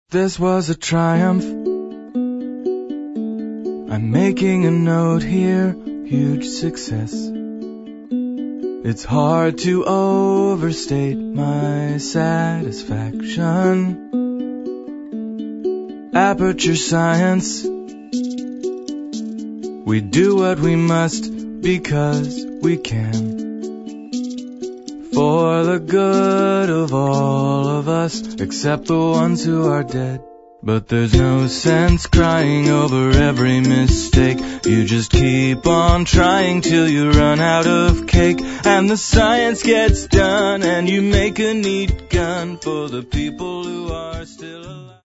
This was a triumph. I'm making a note here, huge success. It's hard to overstate my satisfaction. Aperture Science. We do what we must because we can. For the good of all of us, except the ones who are dead. But there's no sense crying over every mistake. You just keep on trying till you run out of cake. And the science gets done and you make a neat gun for the people who are still alive.